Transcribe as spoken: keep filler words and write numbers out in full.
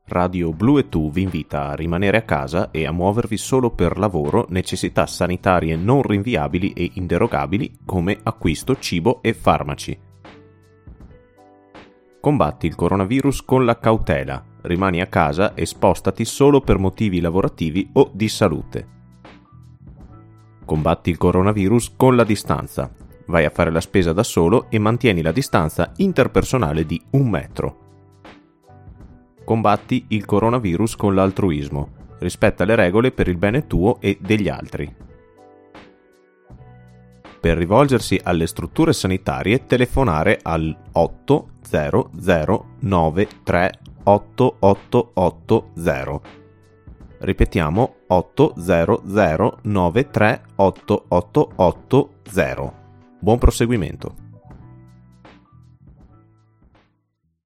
Radio Blu e Tu vi invita a rimanere a casa e a muovervi solo per lavoro, necessità sanitarie non rinviabili e inderogabili come acquisto, cibo e farmaci. Combatti il coronavirus con la cautela, rimani a casa e spostati solo per motivi lavorativi o di salute. Combatti il coronavirus con la distanza, vai a fare la spesa da solo e mantieni la distanza interpersonale di un metro. Combatti il coronavirus con l'altruismo, rispetta le regole per il bene tuo e degli altri. Per rivolgersi alle strutture sanitarie telefonare al otto zero zero nove tre otto otto otto zero. Ripetiamo otto zero zero nove tre otto otto otto zero. Buon proseguimento.